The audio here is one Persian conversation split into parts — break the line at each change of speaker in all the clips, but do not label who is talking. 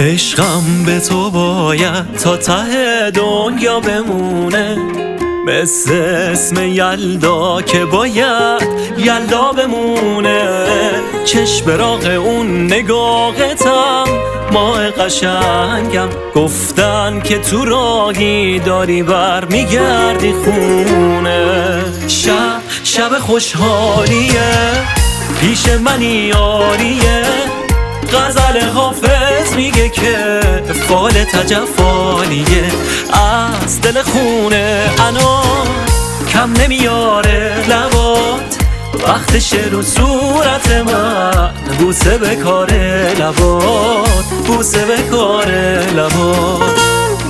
عشقم به تو باید تا ته دنیا بمونه، مثل اسم یلدا که باید یلدا بمونه. چشم راغ اون نگاهتم ماه قشنگم، گفتن که تو راهی داری بر میگردی خونه. شب خوشحالیه، پیش منی یاریه، غزل حافظ میگه که فال تجفالیه. از دل خونه انا کم نمیاره لبات، وقت شعر و صورت من بوسه به کار لبات، بوسه به کار لبات.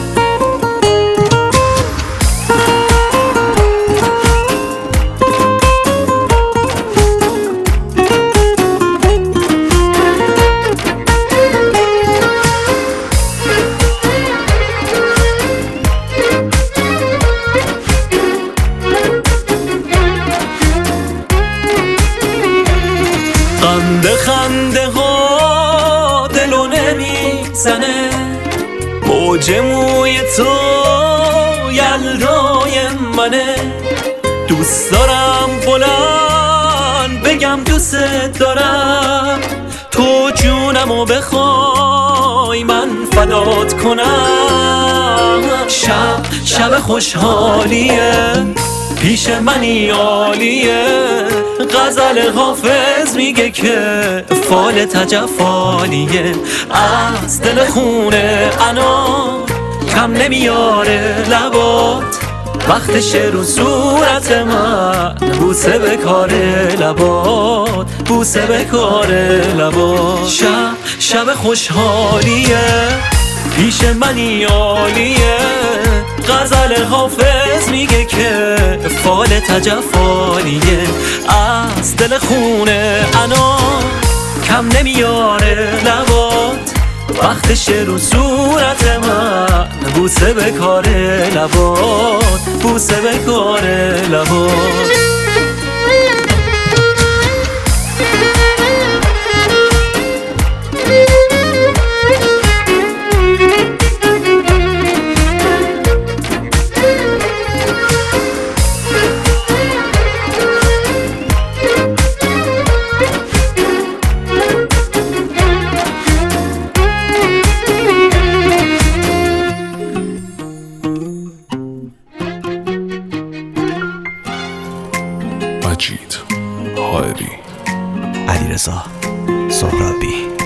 خنده ها دلو نمیزنه، موج موی تو یلدای منه. دوست دارم بلند بگم دوست دارم، تو جونمو بخوای من فدات کنم. شب خوشحالیه، پیش منی عالیه، غزل حافظ میگه که فال تجفالیه. از دل خونه انا کم نمیاره لبات، وقت شعر و صورت من بوسه به کار لبات، بوسه به کار لبات. شب خوشحالیه، پیش منی عالیه، غزل حافظ میگه که فال تجفالیه. از دل خونه انا کم نمیاره لبات، وقت شعر و صورت من بوسه به کار لبات، بوسه به کار لبات.
مجید حائری،
علیرضا سهرابی.